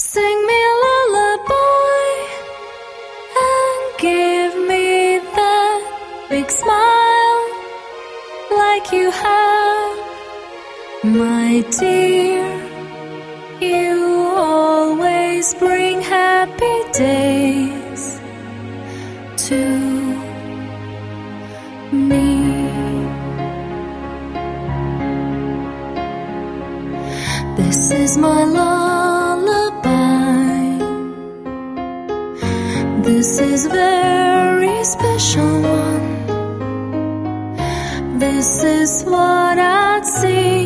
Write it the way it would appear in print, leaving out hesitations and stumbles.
Sing me a lullaby and give me that big smile like you have, my dear. You always bring happy days to me. This is my lullaby. This is very special one. This is what I'd sing